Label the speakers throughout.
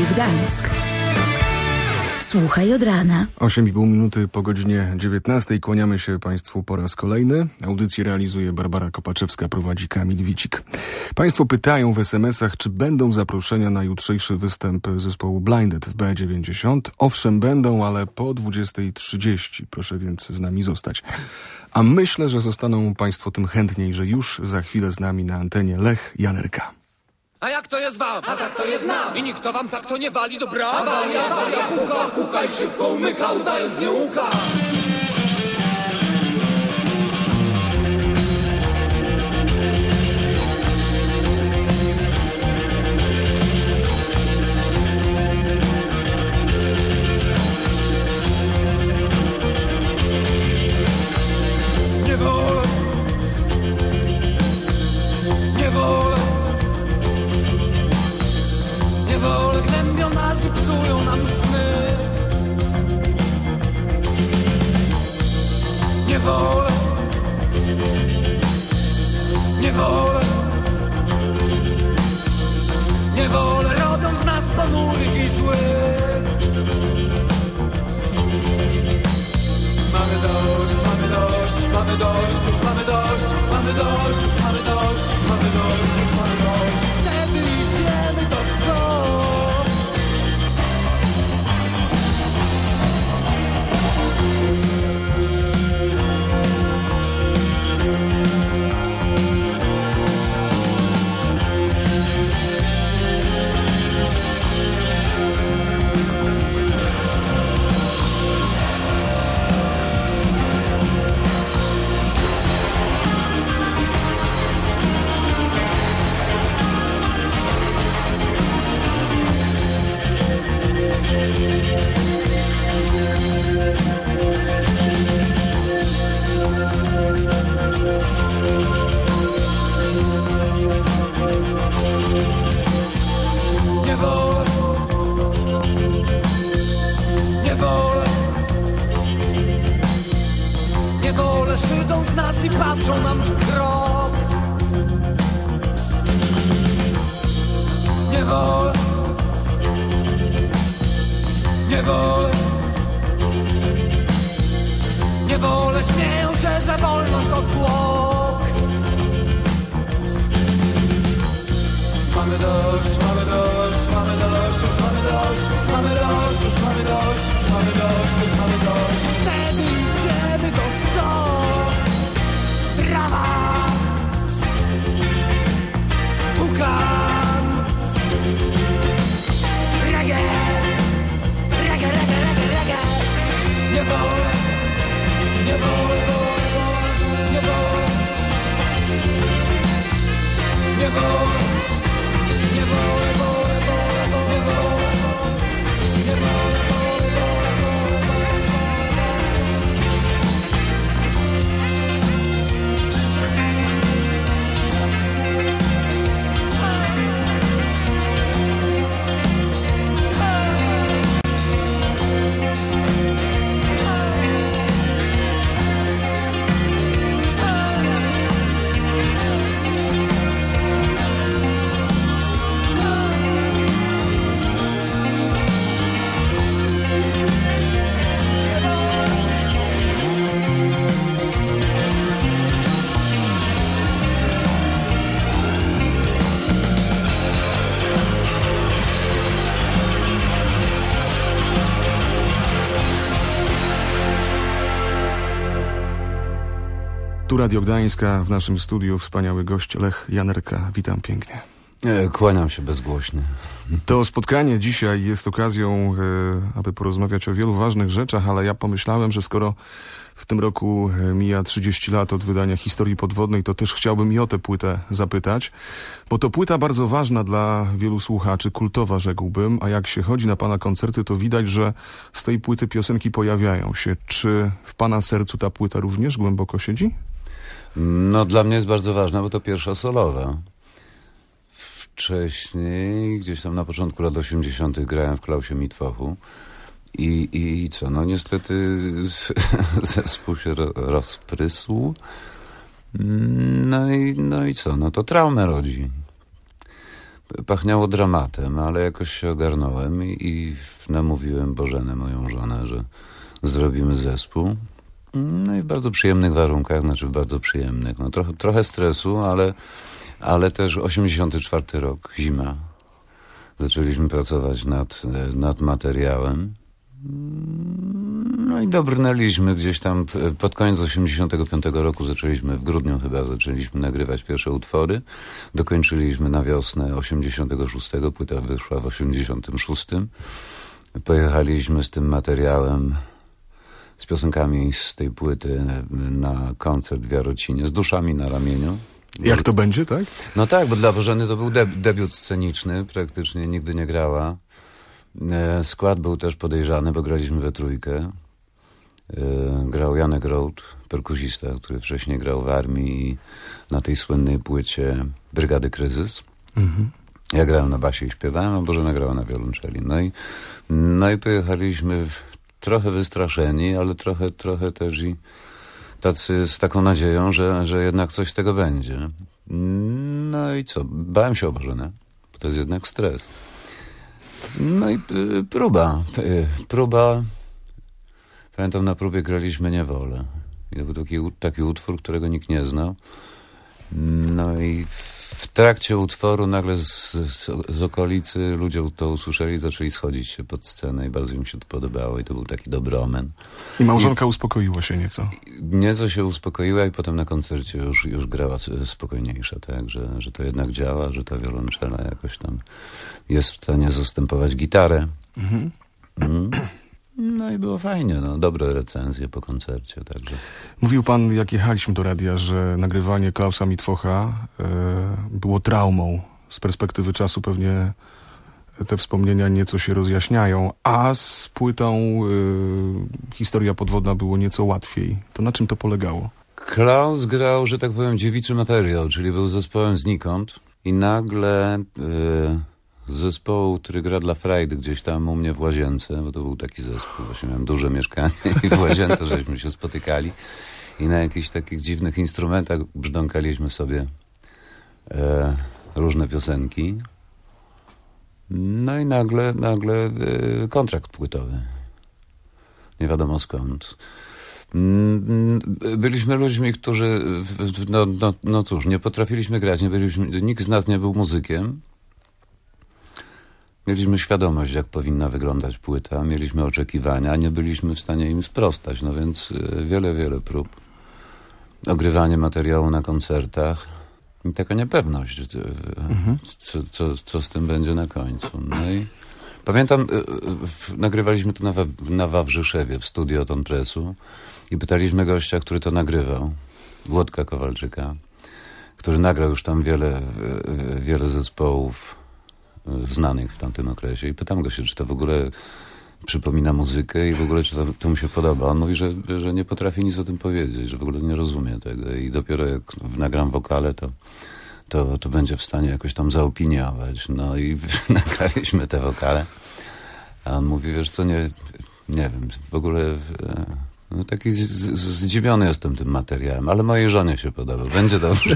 Speaker 1: Gdańsk. Słuchaj od rana.
Speaker 2: 8,5 minuty po godzinie 19. Kłaniamy się Państwu po raz kolejny. Audycję realizuje Barbara Kopaczewska, prowadzi Kamil Wicik. Państwo pytają w SMS-ach, czy będą zaproszenia na jutrzejszy występ zespołu Blinded w B90. Owszem, będą, ale po 20:30. Proszę więc z nami zostać. A myślę, że zostaną Państwo tym chętniej, że już za chwilę z nami na antenie Lech Janerka.
Speaker 3: A jak to jest wam?
Speaker 4: A tak to jest nam.
Speaker 3: I nikt to wam tak to nie wali do bram?
Speaker 4: Awaria, puka, puka i szybko umyka, udając nie łuka.
Speaker 3: Nie wolę. Nie wolę. Niewolę gnębią nas i psują nam sny. Niewolę. Niewolę. Niewolę robią z nas ponurych i złych. Mamy dość, mamy dość, mamy dość, już mamy dość, mamy dość, już mamy dość, mamy dość, już mamy dość. Wtedy idziemy do zoo. Niewolę szydzą z nas i patrzą nam w krok. Niewolę. Niewolę. Niewolę śmieją się, że wolność to tłok. Mamy dość, mamy dość, mamy dość, już mamy dość, mamy dość, już mamy dość, mamy dość, już mamy dość. Wtedy idziemy do zoo. Trawa. Pukan. Reggae. Reggae, reggae, reggae, reggae. Nie wolę, nie wolę, nie wolę, nie wolę. Nie wolę, wolę, wolę, wolę, wolę, nie wolę, wolę, wolę, wolę, wolę.
Speaker 2: Tu Radio Gdańska, w naszym studiu wspaniały gość Lech Janerka. Witam pięknie.
Speaker 5: Kłaniam się bezgłośnie.
Speaker 2: To spotkanie dzisiaj jest okazją, aby porozmawiać o wielu ważnych rzeczach, ale ja pomyślałem, że skoro w tym roku mija 30 lat od wydania Historii Podwodnej, to też chciałbym i o tę płytę zapytać, bo to płyta bardzo ważna dla wielu słuchaczy, kultowa rzekłbym, a jak się chodzi na pana koncerty, to widać, że z tej płyty piosenki pojawiają się. Czy w pana sercu ta płyta również głęboko siedzi?
Speaker 5: No dla mnie jest bardzo ważna, bo to pierwsza solowa. Wcześniej, gdzieś tam na początku lat 80. grałem w Klausie Mitwochu i co, no niestety zespół się rozprysł. No i co, no to traumę rodzi. pachniało dramatem, ale jakoś się ogarnąłem i namówiłem Bożenę, moją żonę, że zrobimy zespół. No i w bardzo przyjemnych warunkach, znaczy w bardzo przyjemnych. No trochę stresu, ale też 84 rok, zima. Zaczęliśmy pracować nad materiałem. No i dobrnęliśmy gdzieś tam pod koniec 85 roku, w grudniu chyba zaczęliśmy nagrywać pierwsze utwory. Dokończyliśmy na wiosnę 86, płyta wyszła w 86. Pojechaliśmy z tym materiałem, z piosenkami z tej płyty na koncert w Jarocinie, z duszami na ramieniu.
Speaker 2: Jak to będzie, tak?
Speaker 5: No tak, bo dla Bożeny to był debiut sceniczny, praktycznie nigdy nie grała. Skład był też podejrzany, bo graliśmy we trójkę. Grał Janek Roth, perkusista, który wcześniej grał w armii i na tej słynnej płycie Brygady Kryzys. Ja grałem na basie i śpiewałem, a Bożena grała na wiolonczeli. No i pojechaliśmy trochę wystraszeni, ale trochę też i tacy z taką nadzieją, że jednak coś z tego będzie. No i co? Bałem się o Bożenę, bo to jest jednak stres. No i próba. Pamiętam, na próbie graliśmy Niewolę. I to był taki utwór, którego nikt nie znał. No i w trakcie utworu nagle z okolicy ludzie to usłyszeli, zaczęli schodzić się pod scenę i bardzo im się to podobało i to był taki dobry omen.
Speaker 2: I małżonka uspokoiła się nieco.
Speaker 5: Nieco się uspokoiła i potem na koncercie już grała spokojniejsza, tak, że to jednak działa, że ta wiolonczela jakoś tam jest w stanie zastępować gitarę. No i było fajnie, dobre recenzje po koncercie, także.
Speaker 2: Mówił pan, jak jechaliśmy do radia, że nagrywanie Klausa Mitwocha było traumą. Z perspektywy czasu pewnie te wspomnienia nieco się rozjaśniają, a z płytą Historia podwodna było nieco łatwiej. To na czym to polegało?
Speaker 5: Klaus grał, że tak powiem, dziewiczy materiał, czyli był zespołem znikąd i nagle z zespołu, który gra dla frajdy gdzieś tam u mnie w łazience, bo to był taki zespół, właśnie miałem duże mieszkanie i w łazience żeśmy się spotykali i na jakichś takich dziwnych instrumentach brzdąkaliśmy sobie różne piosenki. No i nagle kontrakt płytowy. Nie wiadomo skąd. Byliśmy ludźmi, którzy no cóż, nie potrafiliśmy grać, nikt z nas nie był muzykiem. Mieliśmy świadomość, jak powinna wyglądać płyta, mieliśmy oczekiwania, nie byliśmy w stanie im sprostać, no więc wiele prób. Ogrywanie materiału na koncertach i taka niepewność, co z tym będzie na końcu. No i pamiętam, nagrywaliśmy to na Wawrzyszewie w studio Ton Pressu i pytaliśmy gościa, który to nagrywał, Włodka Kowalczyka, który nagrał już tam wiele zespołów znanych w tamtym okresie i pytam go się, czy to w ogóle przypomina muzykę i w ogóle czy to mu się podoba. On mówi, że nie potrafi nic o tym powiedzieć, że w ogóle nie rozumie tego i dopiero jak nagram wokale, to będzie w stanie jakoś tam zaopiniować. No i nagraliśmy te wokale, a on mówi, wiesz co, nie wiem, w ogóle no taki zdziwiony jestem tym materiałem, ale mojej żonie się podoba, będzie dobrze.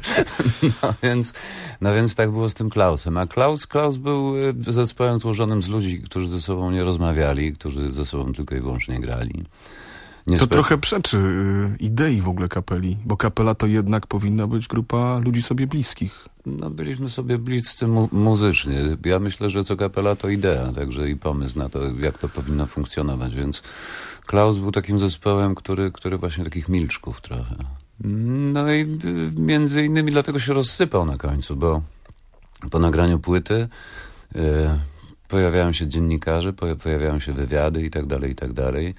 Speaker 5: No więc tak było z tym Klausem. A Klaus był zespołem złożonym z ludzi, którzy ze sobą nie rozmawiali, którzy ze sobą tylko i wyłącznie grali.
Speaker 2: To trochę przeczy idei w ogóle kapeli, bo kapela to jednak powinna być grupa ludzi sobie bliskich.
Speaker 5: No byliśmy sobie bliscy muzycznie. Ja myślę, że co kapela to idea, także i pomysł na to, jak to powinno funkcjonować, więc Klaus był takim zespołem, który właśnie takich milczków trochę. No i między innymi dlatego się rozsypał na końcu, bo po nagraniu płyty pojawiają się dziennikarze, pojawiają się wywiady i tak dalej.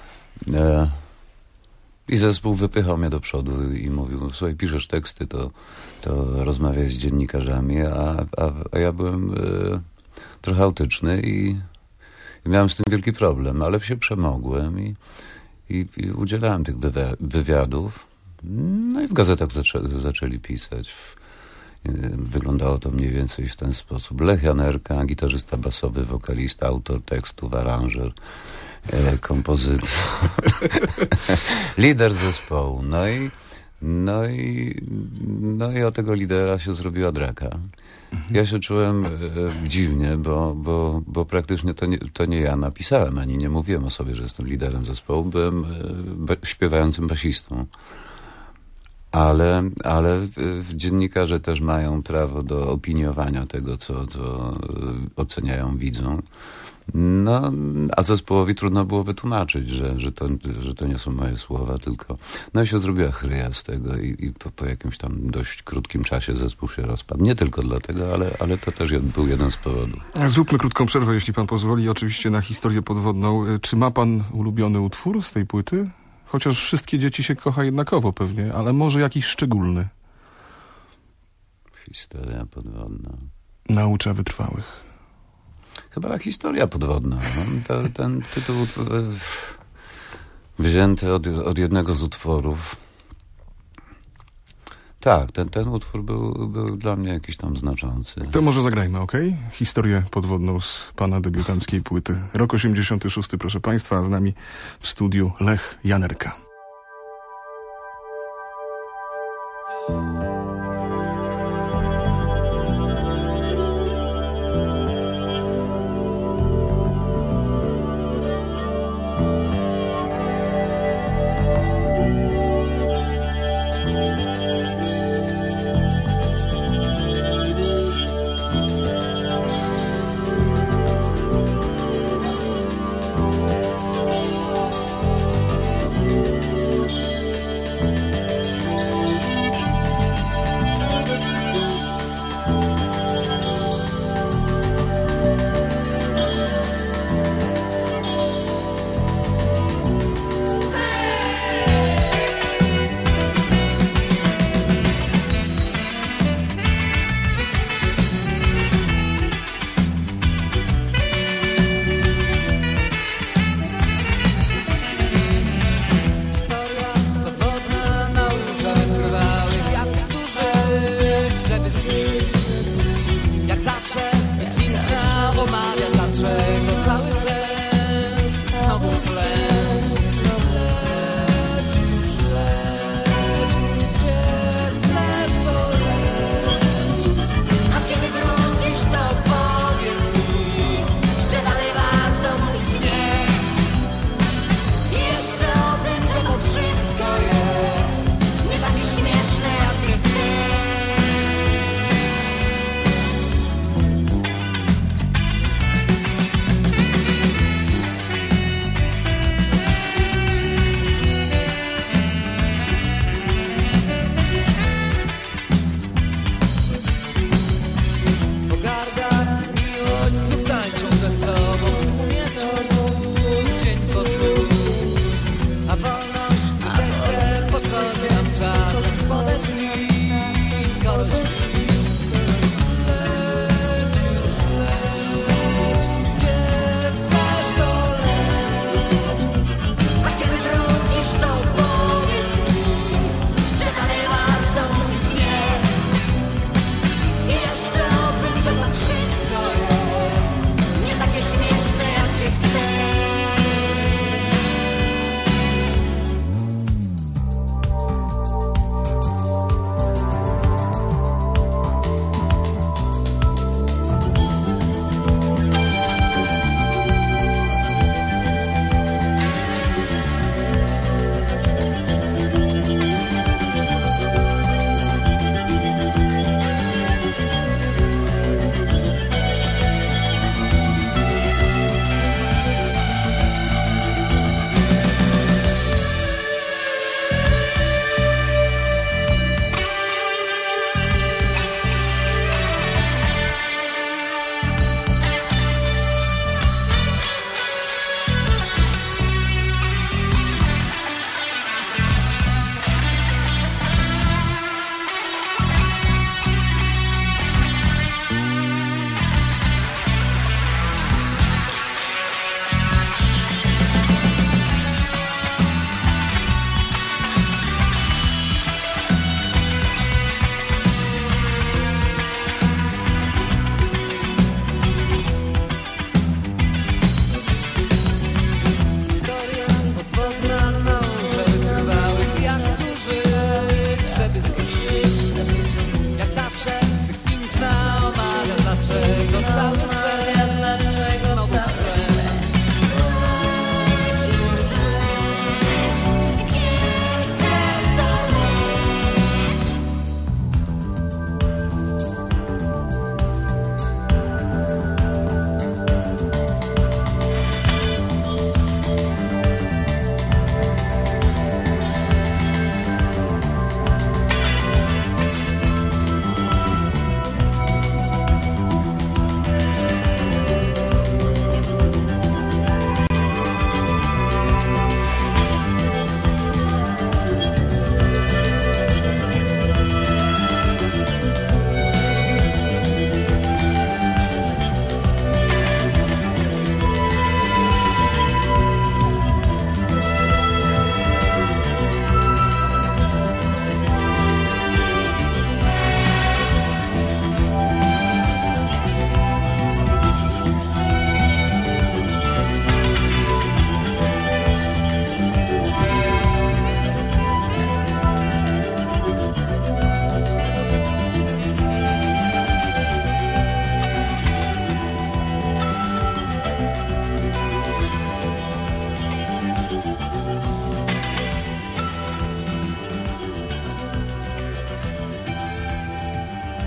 Speaker 5: I zespół wypychał mnie do przodu i mówił, słuchaj, piszesz teksty, to rozmawiaj z dziennikarzami, a ja byłem trochę autyczny i miałem z tym wielki problem, ale się przemogłem i udzielałem tych wywiadów. No i w gazetach zaczęli pisać. Wyglądało to mniej więcej w ten sposób. Lech Janerka, gitarzysta basowy, wokalista, autor tekstów, aranżer, kompozytor, lider zespołu. No i o tego lidera się zrobiła draka. Ja się czułem dziwnie, bo praktycznie to nie ja napisałem, ani nie mówiłem o sobie, że jestem liderem zespołu. Byłem śpiewającym basistą. Ale dziennikarze też mają prawo do opiniowania tego, co oceniają, widzą. No, a zespołowi trudno było wytłumaczyć, że to nie są moje słowa, tylko... No i się zrobiła chryja z tego i po jakimś tam dość krótkim czasie zespół się rozpadł. Nie tylko dlatego, ale to też był jeden z powodów.
Speaker 2: Zróbmy krótką przerwę, jeśli pan pozwoli, oczywiście na historię podwodną. Czy ma pan ulubiony utwór z tej płyty? Chociaż wszystkie dzieci się kocha jednakowo pewnie, ale może jakiś szczególny.
Speaker 5: Historia podwodna.
Speaker 2: Naucza wytrwałych.
Speaker 5: Chyba ta historia podwodna. No. Ten tytuł wzięty od jednego z utworów. Tak, ten utwór był dla mnie jakiś tam znaczący.
Speaker 2: To może zagrajmy, okej? Historię podwodną z pana debiutanckiej płyty. Rok 86, proszę państwa, a z nami w studiu Lech Janerka.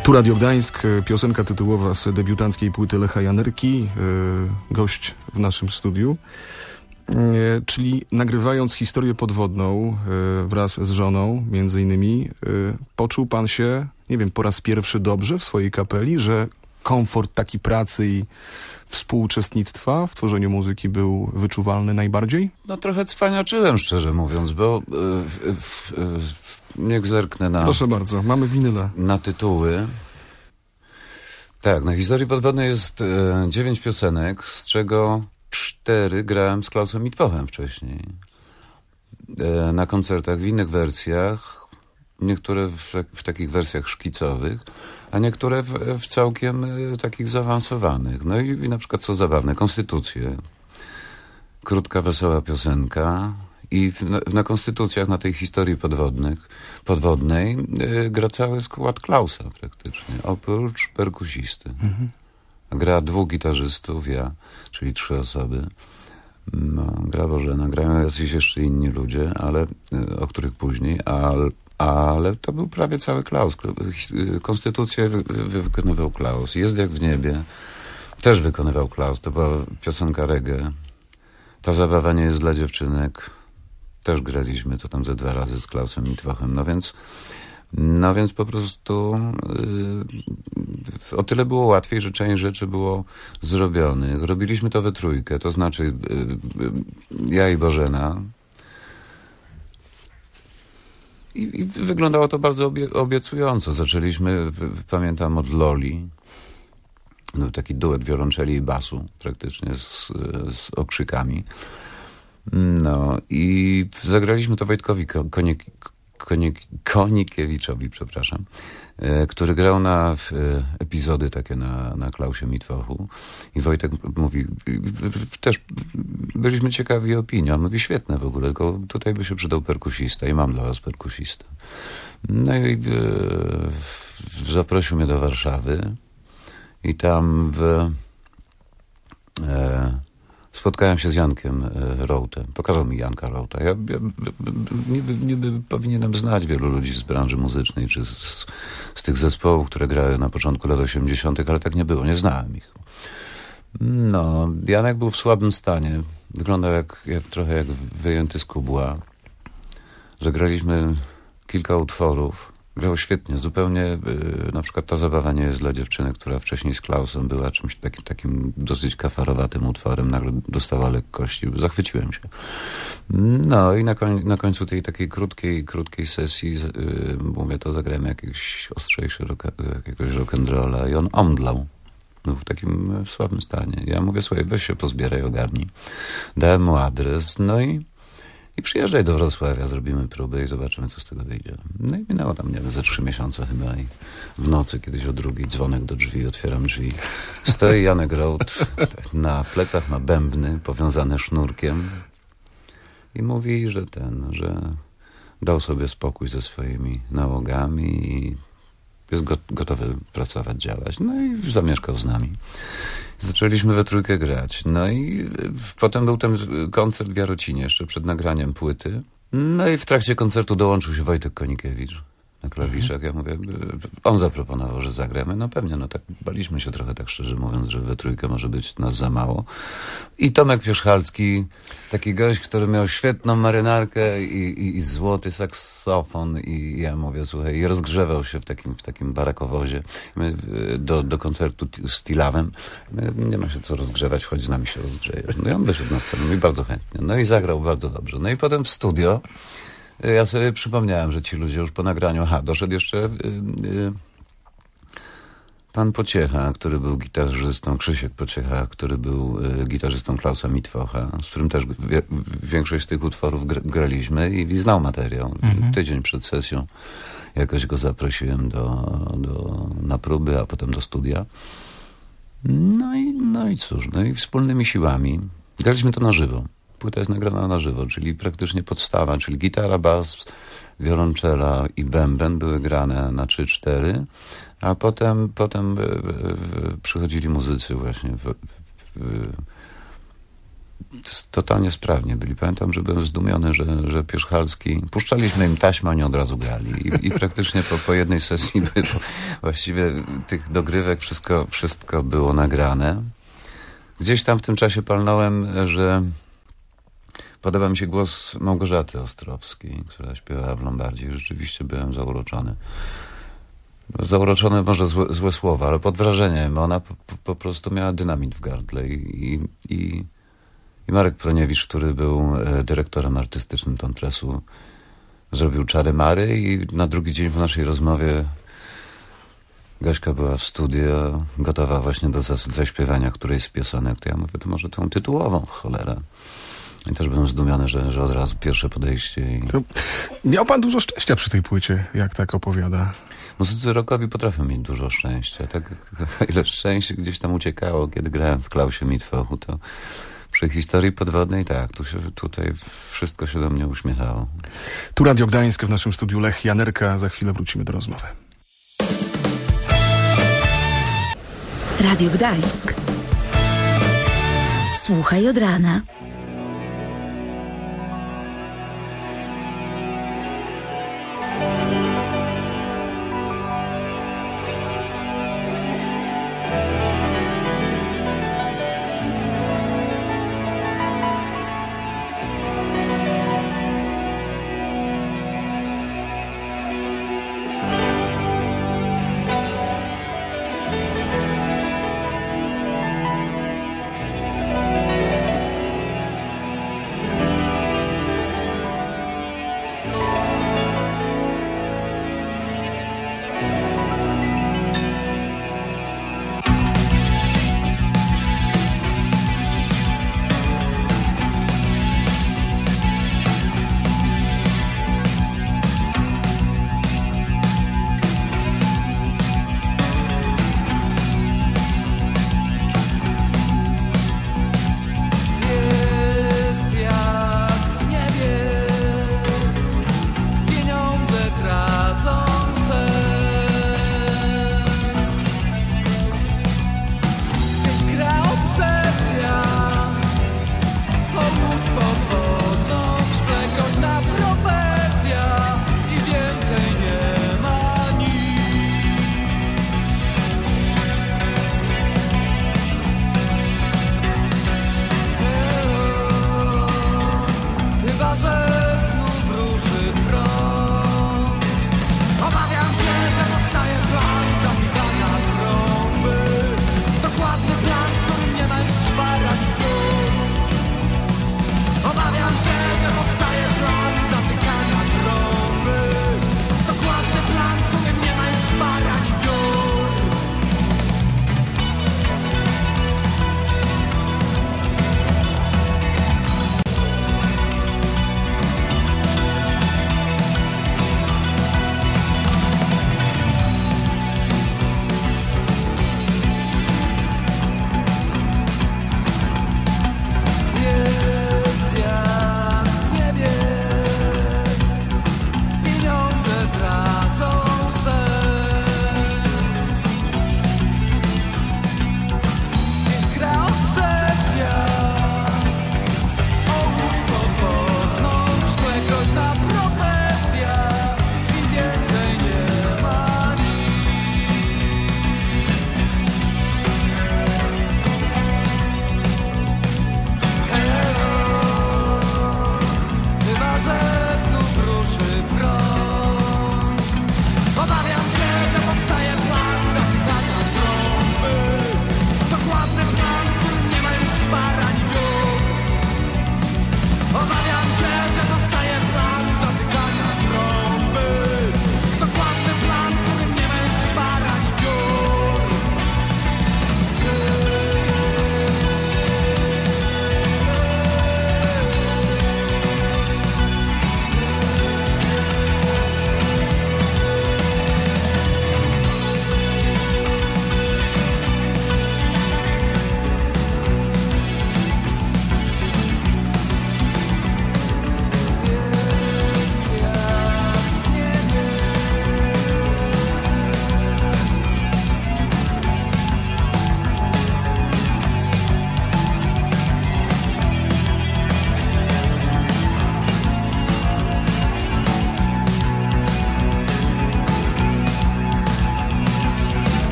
Speaker 2: Tu Radio Gdańsk, piosenka tytułowa z debiutanckiej płyty Lecha Janerki, gość w naszym studiu. Czyli nagrywając historię podwodną wraz z żoną, między innymi, poczuł pan się, nie wiem, po raz pierwszy dobrze w swojej kapeli, że komfort taki pracy i współuczestnictwa w tworzeniu muzyki był wyczuwalny najbardziej?
Speaker 5: No trochę cwaniaczyłem, szczerze mówiąc, bo niech zerknę na...
Speaker 2: Proszę bardzo, mamy winyle.
Speaker 5: Na tytuły. Tak, na historii podwodnej jest 9 piosenek, z czego 4 grałem z Klausem Mitwochem wcześniej. Na koncertach w innych wersjach, niektóre w takich wersjach szkicowych, a niektóre w całkiem takich zaawansowanych. No i na przykład, co zabawne, Konstytucje. Krótka, wesoła piosenka. I na Konstytucjach, na tej historii podwodnej gra cały skład Klausa praktycznie, oprócz perkusisty. Gra 2 gitarzystów, ja, czyli 3 osoby. No, gra Bożena, grają jacyś jeszcze inni ludzie, ale o których później, ale to był prawie cały Klaus. Konstytucję wykonywał Klaus. Jest jak w niebie też wykonywał Klaus. To była piosenka reggae. Ta zabawa nie jest dla dziewczynek. Też graliśmy to tam ze 2 razy z Klausem Mitwochem. No więc po prostu o tyle było łatwiej, że część rzeczy było zrobionych. Robiliśmy to we trójkę, to znaczy ja i Bożena. I wyglądało to bardzo obiecująco. Zaczęliśmy, pamiętam, od Loli. No, taki duet wiolonczeli i basu praktycznie z okrzykami. No i zagraliśmy to Wojtkowi Konikiewiczowi, przepraszam, który grał na epizody takie na Klausie Mitwochu. I Wojtek mówi, też byliśmy ciekawi opinii. On mówi, świetne w ogóle, tylko tutaj by się przydał perkusista i mam dla was perkusistę. No i zaprosił mnie do Warszawy i tam spotkałem się z Jankiem Rołtem. Pokazał mi Janka Rołta. Ja niby powinienem znać wielu ludzi z branży muzycznej, czy z tych zespołów, które grały na początku lat 80., ale tak nie było. Nie znałem ich. No, Janek był w słabym stanie. Wyglądał trochę jak wyjęty z kubła. Zagraliśmy kilka utworów. Grał świetnie, zupełnie, na przykład Ta zabawa nie jest dla dziewczyny, która wcześniej z Klausem była czymś takim dosyć kafarowatym utworem, nagle dostała lekkości, zachwyciłem się. No i na końcu tej takiej krótkiej sesji mówię, to zagrałem jakiś ostrzejszy jakiegoś rock'n'rolla i on omdlał. Był w takim słabym stanie. Ja mówię, słuchaj, weź się pozbieraj, ogarnij. Dałem mu adres, no i przyjeżdżaj do Wrocławia, zrobimy próbę i zobaczymy, co z tego wyjdzie. No i minęło tam, nie wiem, ze 3 miesiące chyba i w nocy kiedyś o 2 dzwonek do drzwi, otwieram drzwi. Stoi Janek Rołt, na plecach ma bębny powiązane sznurkiem i mówi, że dał sobie spokój ze swoimi nałogami i jest gotowy pracować, działać. No i zamieszkał z nami. Zaczęliśmy we trójkę grać. No i potem był ten koncert w Jarocinie jeszcze przed nagraniem płyty. No i w trakcie koncertu dołączył się Wojtek Konikiewicz na klawiszach. Ja mówię, on zaproponował, że zagramy. No pewnie, no tak baliśmy się trochę, tak szczerze mówiąc, że we trójkę może być nas za mało. I Tomek Pierzchalski, taki gość, który miał świetną marynarkę i złoty saksofon i ja mówię, słuchaj, i rozgrzewał się w takim barakowozie do koncertu z Tilawem. Nie ma się co rozgrzewać, choć z nami się rozgrzejesz. No i on wyszedł na scenę i bardzo chętnie. No i zagrał bardzo dobrze. No i potem w studio ja sobie przypomniałem, że ci ludzie już po nagraniu... doszedł jeszcze pan Pociecha, który był gitarzystą, Krzysiek Pociecha, który był gitarzystą Klausa Mitwocha, z którym też większość z tych utworów graliśmy i znał materiał. Tydzień przed sesją jakoś go zaprosiłem na próby, a potem do studia. No i cóż, no i wspólnymi siłami graliśmy to na żywo. Płyta jest nagrana na żywo, czyli praktycznie podstawa, czyli gitara, bas, wiolonczela i bęben były grane na 3-4, a potem przychodzili muzycy właśnie totalnie sprawnie byli. Pamiętam, że byłem zdumiony, że Pierzchalski... Puszczaliśmy im taśmę, oni od razu grali. I praktycznie po jednej sesji właściwie tych dogrywek wszystko było nagrane. Gdzieś tam w tym czasie palnąłem, że podoba mi się głos Małgorzaty Ostrowskiej, która śpiewała w Lombardii. Rzeczywiście byłem zauroczony. Zauroczone może złe słowa, ale pod wrażeniem. Ona po prostu miała dynamit w gardle i Marek Proniewicz, który był dyrektorem artystycznym Tonpresu, zrobił czary mary i na drugi dzień po naszej rozmowie Gaśka była w studio, gotowa właśnie do zaśpiewania którejś z piosenek. To ja mówię, to może tą tytułową, cholera. I też byłem zdumiony, że od razu pierwsze podejście.
Speaker 2: To miał pan dużo szczęścia przy tej płycie, jak tak opowiada.
Speaker 5: Muzycy rockowi potrafią mieć dużo szczęścia. Tak, ile szczęścia gdzieś tam uciekało, kiedy grałem w Klausie Mitwochu, to przy historii podwodnej tak, tutaj wszystko się do mnie uśmiechało.
Speaker 2: Tu Radio Gdańsk, w naszym studiu Lech Janerka. Za chwilę wrócimy do rozmowy.
Speaker 1: Radio Gdańsk. Słuchaj od rana.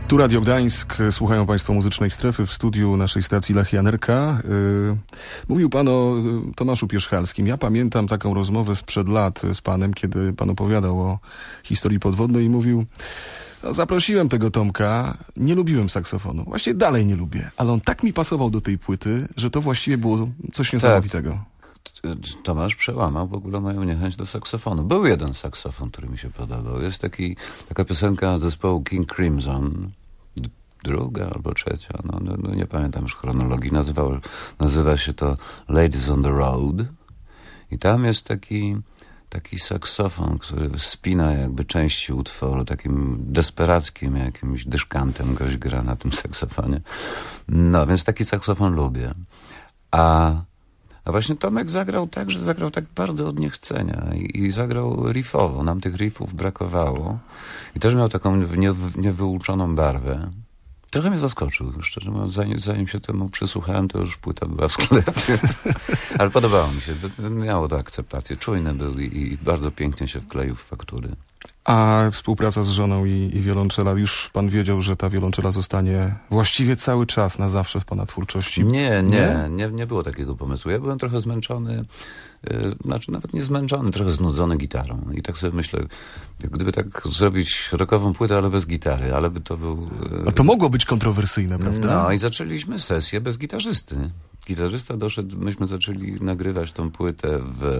Speaker 2: Tu Radio Gdańsk, słuchają Państwo Muzycznej Strefy w studiu naszej stacji Lech Janerka. Mówił Pan o Tomaszu Pierzchalskim. Ja pamiętam taką rozmowę sprzed lat z Panem, kiedy Pan opowiadał o historii podwodnej i mówił: no, zaprosiłem tego Tomka, nie lubiłem saksofonu. Właściwie dalej nie lubię, ale on tak mi pasował do tej płyty, że to właściwie było coś niesamowitego.
Speaker 5: Tomasz przełamał w ogóle moją niechęć do saksofonu. Był jeden saksofon, który mi się podobał. Jest taka piosenka zespołu King Crimson, druga albo trzecia, no nie pamiętam już chronologii. Nazywa się to Ladies on the Road i tam jest taki saksofon, który spina jakby części utworu, takim desperackim jakimś dyszkantem gość gra na tym saksofonie. No, więc taki saksofon lubię. A właśnie Tomek zagrał tak, że zagrał tak bardzo od niechcenia i zagrał riffowo. Nam tych riffów brakowało i też miał taką niewyuczoną barwę. Trochę mnie zaskoczył, szczerze mówiąc. Zanim się temu przysłuchałem, to już płyta była w sklepie. Ale podobało mi się. Miało to akceptację. Czujny był i bardzo pięknie się wkleił w faktury.
Speaker 2: A współpraca z żoną i wiolonczela, już Pan wiedział, że ta wiolonczela zostanie właściwie cały czas, na zawsze w Pana twórczości?
Speaker 5: Nie było takiego pomysłu. Ja byłem trochę zmęczony, znaczy nawet nie zmęczony, trochę znudzony gitarą. I tak sobie myślę, jak gdyby tak zrobić rockową płytę, ale bez gitary, ale by to był...
Speaker 2: No to mogło być kontrowersyjne, prawda?
Speaker 5: No i zaczęliśmy sesję bez gitarzysty. Gitarzysta doszedł, myśmy zaczęli nagrywać tą płytę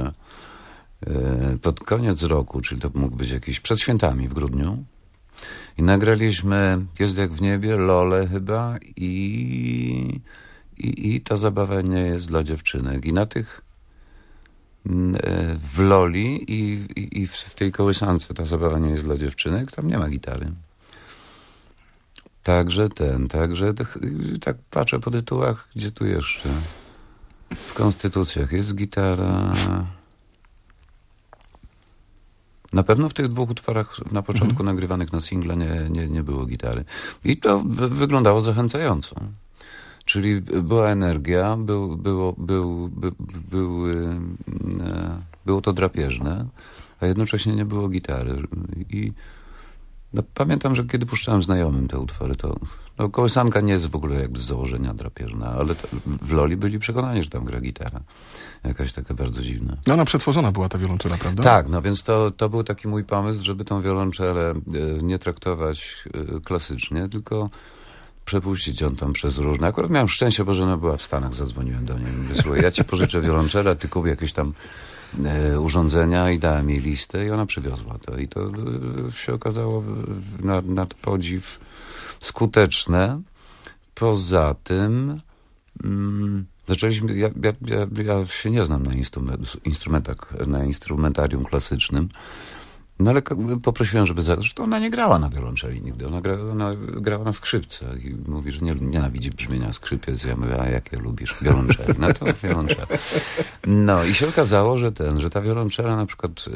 Speaker 5: pod koniec roku, czyli to mógł być jakiś przed świętami w grudniu. I nagraliśmy Jest jak w niebie, Lolę chyba i Ta zabawa nie jest dla dziewczynek. I na tych w Loli i w tej kołysance Ta zabawa nie jest dla dziewczynek, tam nie ma gitary. Także tak patrzę po tytułach, gdzie tu jeszcze? W Konstytucjach jest gitara. Na pewno w tych dwóch utworach na początku nagrywanych na single nie było gitary. I to wyglądało zachęcająco. Czyli była energia, było to drapieżne, a jednocześnie nie było gitary. I pamiętam, że kiedy puszczałem znajomym te utwory, to kołysanka nie jest w ogóle jakby z założenia drapieżna, ale w Loli byli przekonani, że tam gra gitara. Jakaś taka bardzo dziwna.
Speaker 2: No ona przetworzona była, ta wiolonczela, prawda?
Speaker 5: Tak, no więc to był taki mój pomysł, żeby tą wiolonczelę nie traktować klasycznie, tylko przepuścić ją tam przez różne. Akurat miałem szczęście, bo żona była w Stanach, zadzwoniłem do niej. Mówię: słuchaj, ja ci pożyczę wiolonczelę, ty kup jakieś tam urządzenia i dałem jej listę i ona przywiozła to. I to się okazało nad podziw skuteczne. Poza tym zaczęliśmy, ja się nie znam na instrumentach, na instrumentarium klasycznym, no ale poprosiłem, żeby zagrać. To ona nie grała na wiolonczeli nigdy, ona grała na skrzypcach i mówi, że nienawidzi brzmienia skrzypiec. Ja mówię: a jakie lubisz? Wiolonczeli. No to wiolonczela. No i się okazało, że ta wiolonczela na przykład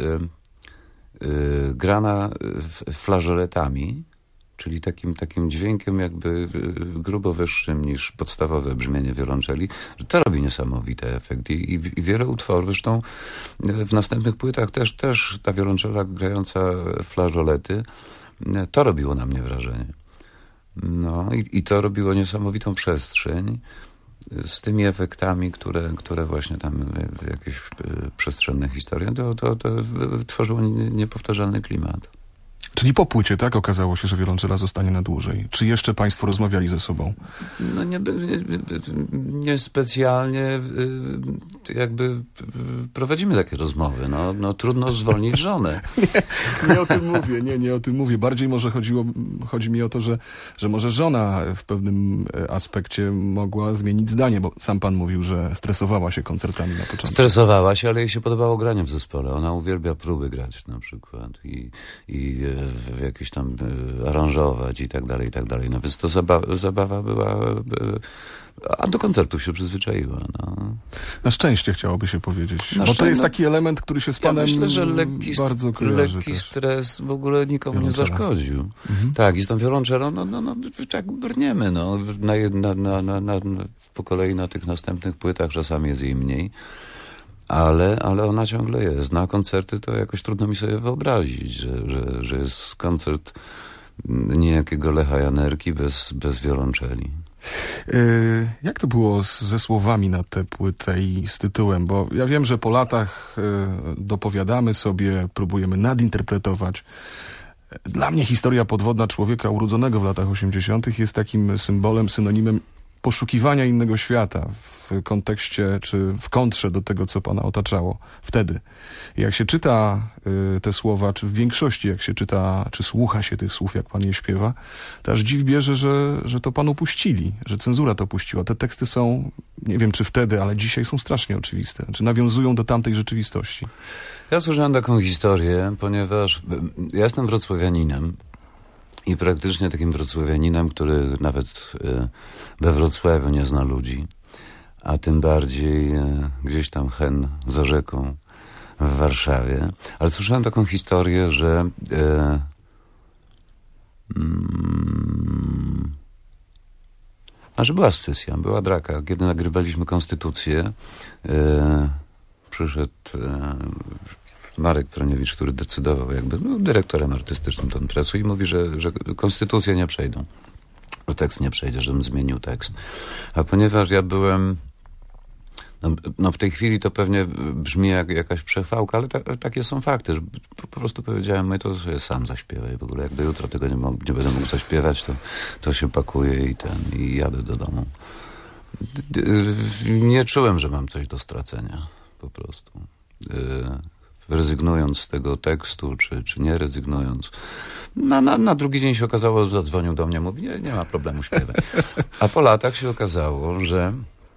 Speaker 5: grana flażoletami, czyli takim dźwiękiem jakby grubo wyższym niż podstawowe brzmienie wiolonczeli, że to robi niesamowity efekt. I wiele utworów, zresztą w następnych płytach też ta wiolonczela grająca flażolety, to robiło na mnie wrażenie. No i to robiło niesamowitą przestrzeń z tymi efektami, które właśnie tam w jakieś przestrzenne historie, to tworzyło niepowtarzalny klimat.
Speaker 2: Czyli po płycie, tak? Okazało się, że wiolonczela zostanie na dłużej. Czy jeszcze Państwo rozmawiali ze sobą?
Speaker 5: No nie specjalnie jakby prowadzimy takie rozmowy. No trudno zwolnić żonę.
Speaker 2: Nie o tym mówię, nie o tym mówię. Bardziej może chodzi mi o to, że może żona w pewnym aspekcie mogła zmienić zdanie, bo sam Pan mówił, że stresowała się koncertami na początku.
Speaker 5: Stresowała się, ale jej się podobało granie w zespole. Ona uwielbia próby grać na przykład i jakieś tam aranżować i tak dalej. No więc to zabawa była, a do koncertów się przyzwyczaiła. No.
Speaker 2: Na szczęście chciałoby się powiedzieć, bo to jest taki element, który się z Panem
Speaker 5: myślę, że
Speaker 2: bardzo kojarzy.
Speaker 5: Lekki
Speaker 2: też.
Speaker 5: Stres w ogóle nikomu nie zaszkodził. Tak, i z tą wiolonczelą, tak brniemy, po kolei na tych następnych płytach, czasami jest jej mniej. Ale ona ciągle jest. Na koncerty to jakoś trudno mi sobie wyobrazić, że jest koncert niejakiego Lecha Janerki bez wiolonczeli.
Speaker 2: Jak to było ze słowami na tę płytę i z tytułem? Bo ja wiem, że po latach dopowiadamy sobie, próbujemy nadinterpretować. Dla mnie historia podwodna człowieka urodzonego w latach 80. jest takim symbolem, synonimem poszukiwania innego świata w kontekście, czy w kontrze do tego, co pana otaczało wtedy. I jak się czyta te słowa, czy w większości jak się czyta, czy słucha się tych słów, jak pan je śpiewa, to aż dziw bierze, że to panu puścili, że cenzura to puściła. Te teksty są, nie wiem czy wtedy, ale dzisiaj są strasznie oczywiste. Czy nawiązują do tamtej rzeczywistości.
Speaker 5: Ja słyszałem taką historię, ponieważ ja jestem wrocławianinem i praktycznie takim wrocławianinem, który nawet we Wrocławiu nie zna ludzi, a tym bardziej gdzieś tam hen za rzeką w Warszawie. Ale słyszałem taką historię, że że była scysja, była draka. Kiedy nagrywaliśmy Konstytucję, przyszedł Marek Proniewicz, który decydował, jakby dyrektorem artystycznym Ton Presu, i mówi, że Konstytucję nie przejdą. Że tekst nie przejdzie, żebym zmienił tekst. A ponieważ ja byłem... No w tej chwili to pewnie brzmi jak jakaś przechwałka, ale takie są fakty, że po prostu powiedziałem, to sobie sam zaśpiewaj. W ogóle jakby jutro tego nie będę mógł zaśpiewać, to się pakuję i jadę do domu. Nie czułem, że mam coś do stracenia. Po prostu. Rezygnując z tego tekstu, czy nie rezygnując. Na drugi dzień się okazało, zadzwonił do mnie, mówi, nie ma problemu, śpiewaj. A po latach się okazało, że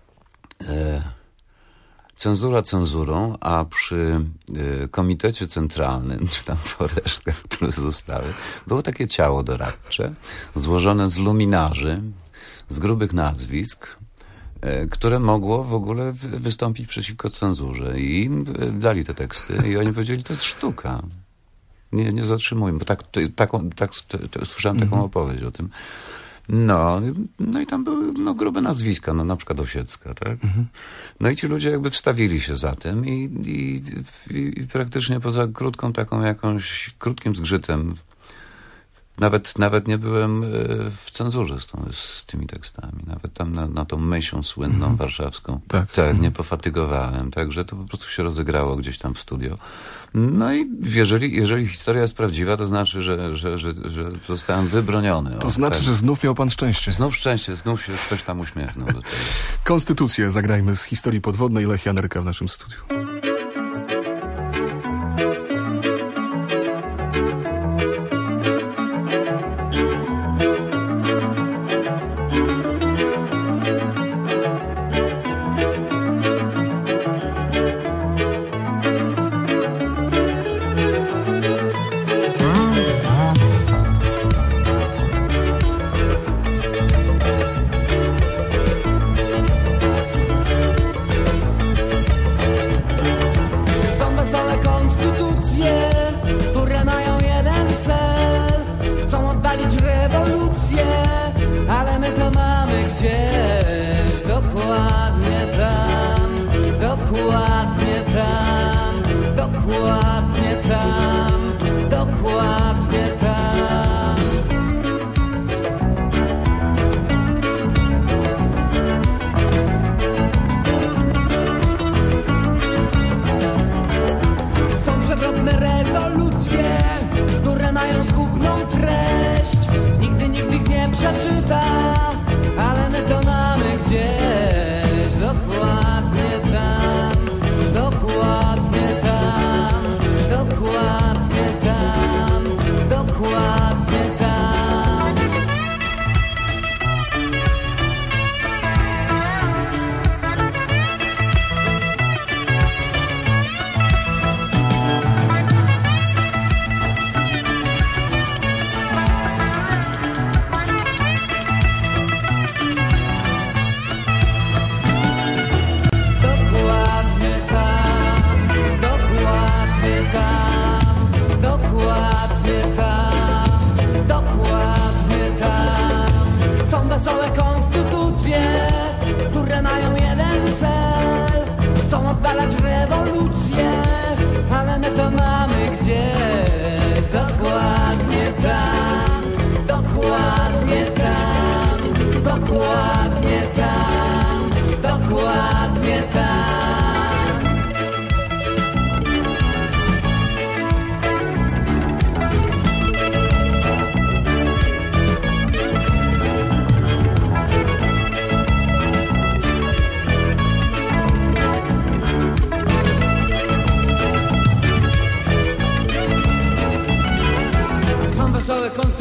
Speaker 5: cenzura cenzurą, a przy komitecie centralnym, czy tam po resztkach, które zostały, było takie ciało doradcze, złożone z luminarzy, z grubych nazwisk, które mogło w ogóle wystąpić przeciwko cenzurze. I im dali te teksty i oni powiedzieli, to jest sztuka. Nie zatrzymujmy, bo słyszałem taką opowieść o tym. No i tam były grube nazwiska, na przykład Osiecka, tak? No i ci ludzie jakby wstawili się za tym i praktycznie poza krótką taką jakąś, krótkim zgrzytem, nawet nie byłem w cenzurze z tymi tekstami. Nawet tam na tą myślą słynną warszawską. Tak, nie pofatygowałem. Także to po prostu się rozegrało gdzieś tam w studio. No i jeżeli historia jest prawdziwa, to znaczy, że zostałem wybroniony.
Speaker 2: To znaczy, że znów miał pan szczęście.
Speaker 5: Znów szczęście, znów się ktoś tam uśmiechnął do tego.
Speaker 2: Konstytucję zagrajmy z historii podwodnej. Lech Janerka w naszym studiu.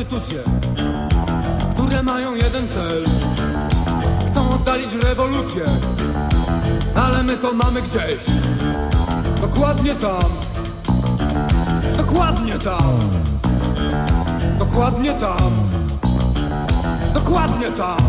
Speaker 3: konstytucje, które mają jeden cel. Chcą oddalić rewolucję, ale my to mamy gdzieś. Dokładnie tam. Dokładnie tam. Dokładnie tam. Dokładnie tam.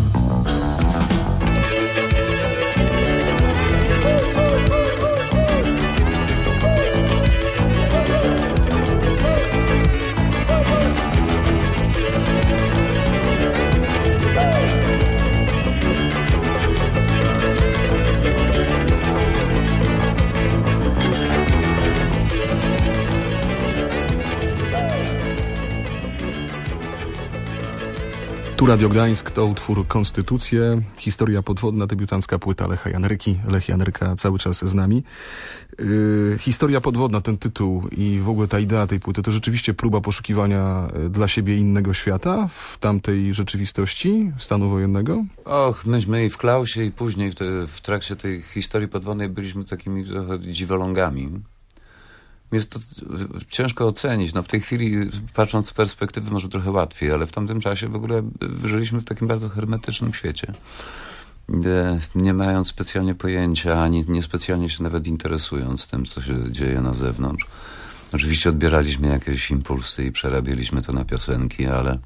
Speaker 2: Tu Radio Gdańsk, to utwór Konstytucje, historia podwodna, debiutancka płyta Lecha Janeryki. Lech Janerka cały czas z nami. Historia podwodna, ten tytuł i w ogóle ta idea tej płyty, to rzeczywiście próba poszukiwania dla siebie innego świata w tamtej rzeczywistości stanu wojennego?
Speaker 5: Och, myśmy i w Klausie i później w trakcie tej historii podwodnej byliśmy takimi trochę dziwolągami. Jest to ciężko ocenić. No w tej chwili, patrząc z perspektywy, może trochę łatwiej, ale w tamtym czasie w ogóle żyliśmy w takim bardzo hermetycznym świecie. Nie mając specjalnie pojęcia, ani niespecjalnie się nawet interesując tym, co się dzieje na zewnątrz. Oczywiście odbieraliśmy jakieś impulsy i przerabialiśmy to na piosenki,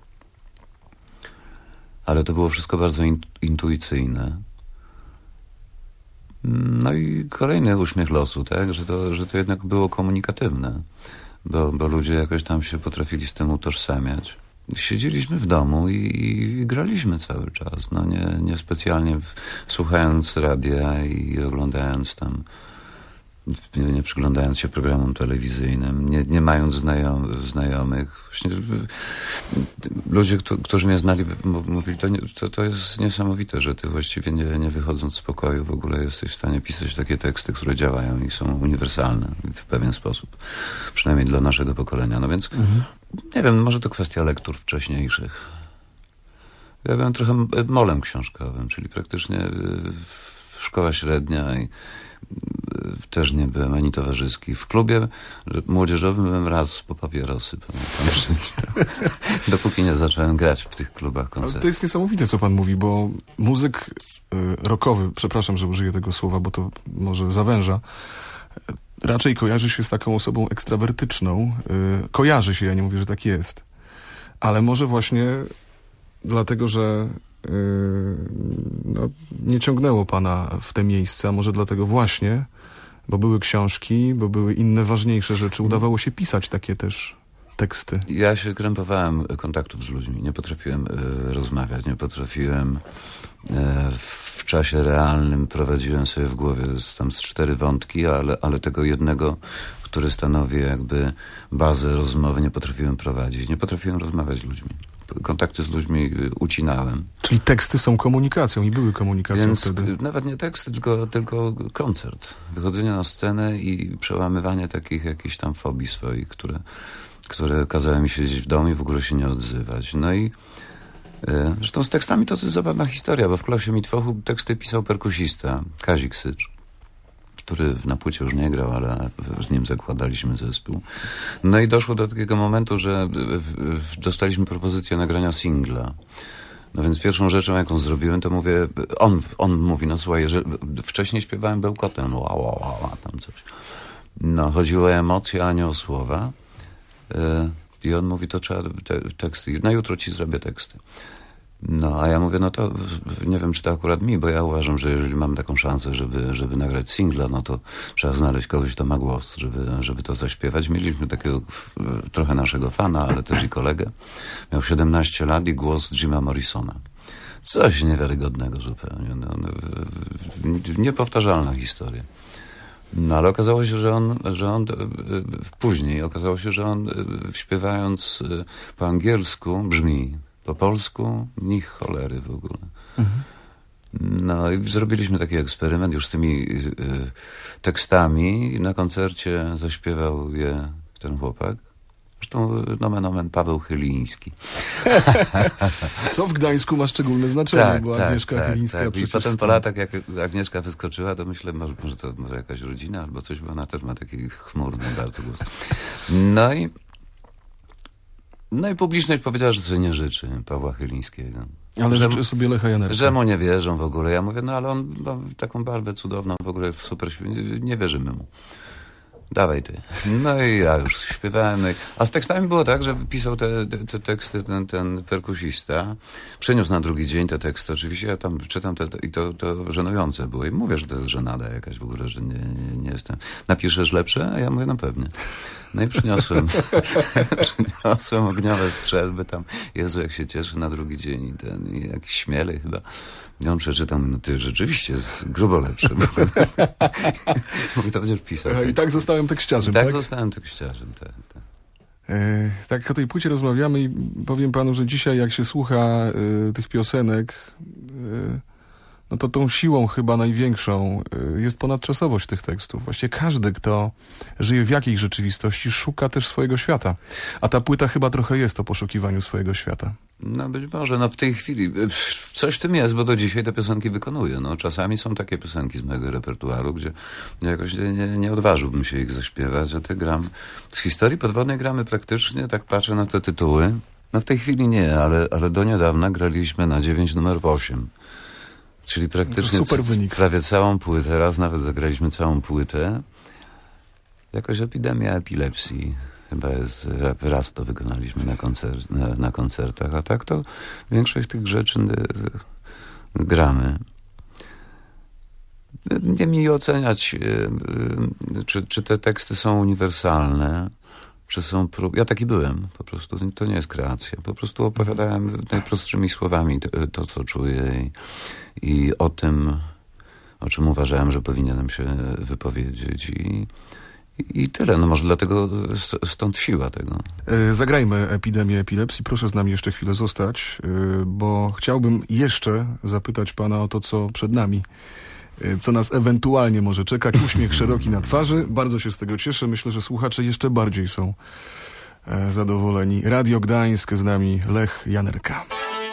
Speaker 5: ale to było wszystko bardzo intuicyjne. No i kolejny uśmiech losu, tak? Że to jednak było komunikatywne, bo ludzie jakoś tam się potrafili z tym utożsamiać. Siedzieliśmy w domu i graliśmy cały czas, no nie specjalnie słuchając radia i oglądając tam, nie przyglądając się programom telewizyjnym, nie mając znajomych. Właśnie, ludzie, którzy mnie znali, mówili, to jest niesamowite, że ty właściwie nie wychodząc z pokoju w ogóle jesteś w stanie pisać takie teksty, które działają i są uniwersalne w pewien sposób. Przynajmniej dla naszego pokolenia. No więc, nie wiem, może to kwestia lektur wcześniejszych. Ja byłem trochę molem książkowym, czyli praktycznie szkoła średnia i też nie byłem ani towarzyski. W klubie młodzieżowym byłem raz po papierosy, pamiętam w życiu. Dopóki nie zacząłem grać w tych klubach koncertów.
Speaker 2: Ale to jest niesamowite, co pan mówi, bo muzyk rockowy, przepraszam, że użyję tego słowa, bo to może zawęża, raczej kojarzy się z taką osobą ekstrawertyczną. Kojarzy się, ja nie mówię, że tak jest. Ale może właśnie dlatego, że nie ciągnęło pana w te miejsca, może dlatego właśnie, bo były książki, bo były inne ważniejsze rzeczy, udawało się pisać takie też teksty.
Speaker 5: Ja się krępowałem kontaktów z ludźmi, nie potrafiłem rozmawiać, nie potrafiłem w czasie realnym, prowadziłem sobie w głowie tam z 4 wątki, ale tego jednego, który stanowi jakby bazę rozmowy, nie potrafiłem prowadzić, nie potrafiłem rozmawiać z ludźmi. Kontakty z ludźmi ucinałem.
Speaker 2: Czyli teksty są komunikacją i były komunikacją. Więc wtedy.
Speaker 5: Nawet nie teksty, tylko koncert. Wychodzenie na scenę i przełamywanie takich jakichś tam fobii swoich, które kazały mi siedzieć w domu i w ogóle się nie odzywać. No i zresztą z tekstami to jest zabawna historia, bo w Klausie Mitwochu teksty pisał perkusista Kazik Sycz, który na płycie już nie grał, ale z nim zakładaliśmy zespół. No i doszło do takiego momentu, że dostaliśmy propozycję nagrania singla. No więc pierwszą rzeczą, jaką zrobiłem, to mówię, on mówi, no słuchaj, że wcześniej śpiewałem bełkotem, tam coś. No, chodziło o emocje, a nie o słowa. I on mówi, to trzeba teksty. Na jutro ci zrobię teksty. No, a ja mówię, no to nie wiem, czy to akurat mi, bo ja uważam, że jeżeli mam taką szansę, żeby nagrać singla, no to trzeba znaleźć kogoś, kto ma głos, żeby to zaśpiewać. Mieliśmy takiego trochę naszego fana, ale też i kolegę. Miał 17 lat i głos Jima Morrisona. Coś niewiarygodnego zupełnie. Niepowtarzalna historia. No, ale okazało się, że on później okazało się, że on śpiewając po angielsku brzmi. Po polsku nich cholery w ogóle. No i zrobiliśmy taki eksperyment już z tymi tekstami. Na koncercie zaśpiewał je ten chłopak. Zresztą nomen omen Paweł Chyliński.
Speaker 2: Co w Gdańsku ma szczególne znaczenie, bo Agnieszka Chylińska przecież...
Speaker 5: I potem po latach, jak Agnieszka wyskoczyła, to myślę, może jakaś rodzina albo coś, bo ona też ma taki chmurny bardzo głos. No i No i publiczność powiedziała, że sobie nie życzy Pawła Chylińskiego.
Speaker 2: Ale życzy sobie Lecha Janerka.
Speaker 5: Że mu nie wierzą w ogóle. Ja mówię, no ale on ma taką barwę cudowną, w ogóle super, nie wierzymy mu. Dawaj ty. No i ja już śpiewałem. A z tekstami było tak, że pisał te teksty ten perkusista. Przeniósł na drugi dzień te teksty. Oczywiście ja tam czytam i to żenujące było. I mówię, że to jest żenada jakaś w ogóle, że nie jestem. Napiszesz lepsze? A ja mówię, no pewnie. No i przyniosłem ogniowe strzelby tam. Jezu, jak się cieszy na drugi dzień. I jakiś śmielej chyba. I on przeczytał, no ty rzeczywiście jest grubo lepszy. Mówi, to będziesz pisał.
Speaker 2: I tak zostałem tekściarzem,
Speaker 5: tak? Zostałem tekściarzem, tak.
Speaker 2: Tak, o tej płycie rozmawiamy i powiem panu, że dzisiaj jak się słucha tych piosenek, no to tą siłą chyba największą jest ponadczasowość tych tekstów. Właściwie każdy, kto żyje w jakiejś rzeczywistości, szuka też swojego świata. A ta płyta chyba trochę jest o poszukiwaniu swojego świata. No
Speaker 5: być może, no w tej chwili coś w tym jest, bo do dzisiaj te piosenki wykonuję. No czasami są takie piosenki z mojego repertuaru, gdzie jakoś nie odważyłbym się ich zaśpiewać, a te gram. Z historii podwodnej gramy praktycznie, tak patrzę na te tytuły. No w tej chwili nie, ale do niedawna graliśmy na 9 numer 8. Czyli praktycznie prawie całą płytę, raz nawet zagraliśmy całą płytę. Jakoś epidemia epilepsji chyba jest, raz to wykonaliśmy na koncertach, a tak to większość tych rzeczy gramy. Nie mi oceniać, czy te teksty są uniwersalne, czy są ja taki byłem, po prostu to nie jest kreacja. Po prostu opowiadałem najprostszymi słowami to co czuję i o tym, o czym uważałem, że powinienem się wypowiedzieć i tyle. No może dlatego stąd siła tego.
Speaker 2: Zagrajmy Epidemię epilepsji. Proszę z nami jeszcze chwilę zostać, bo chciałbym jeszcze zapytać pana o to, co przed nami. Co nas ewentualnie może czekać. Uśmiech szeroki na twarzy. Bardzo się z tego cieszę. Myślę, że słuchacze jeszcze bardziej są zadowoleni. Radio Gdańsk, z nami Lech Janerka.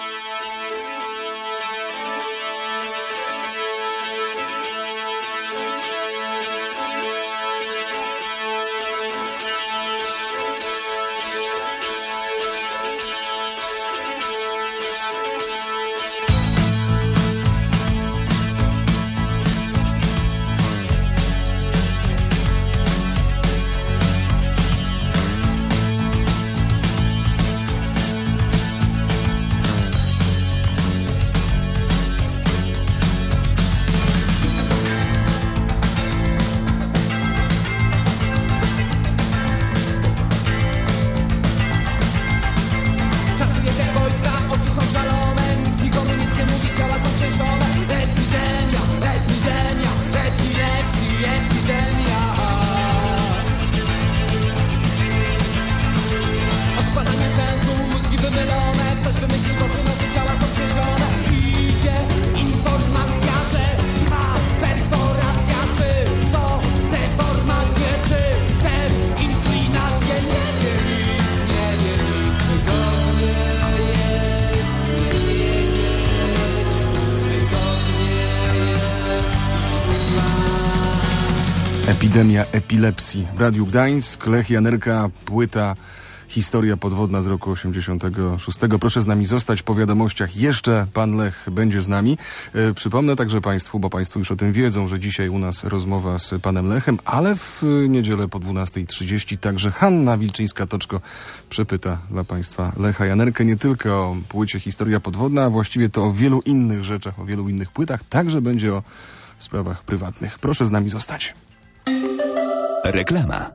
Speaker 2: Epidemia epilepsji. W Radiu Gdańsk, Lech Janerka, płyta Historia podwodna z roku 86. Proszę z nami zostać. Po wiadomościach jeszcze pan Lech będzie z nami. Przypomnę także państwu, bo państwo już o tym wiedzą, że dzisiaj u nas rozmowa z panem Lechem, ale w niedzielę po 12:30 także Hanna Wilczyńska-Toczko przepyta dla państwa Lecha Janerkę nie tylko o płycie Historia podwodna, a właściwie to o wielu innych rzeczach, o wielu innych płytach. Także będzie o sprawach prywatnych. Proszę z nami zostać.
Speaker 6: Reklama.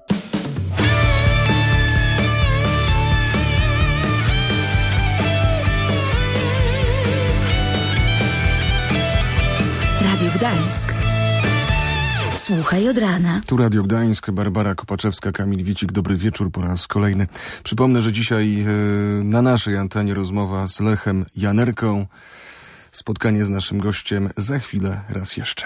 Speaker 1: Radio Gdańsk. Słuchaj od rana.
Speaker 2: Tu Radio Gdańsk, Barbara Kopaczewska, Kamil Wicik. Dobry wieczór po raz kolejny. Przypomnę, że dzisiaj na naszej antenie rozmowa z Lechem Janerką. Spotkanie z naszym gościem za chwilę raz jeszcze.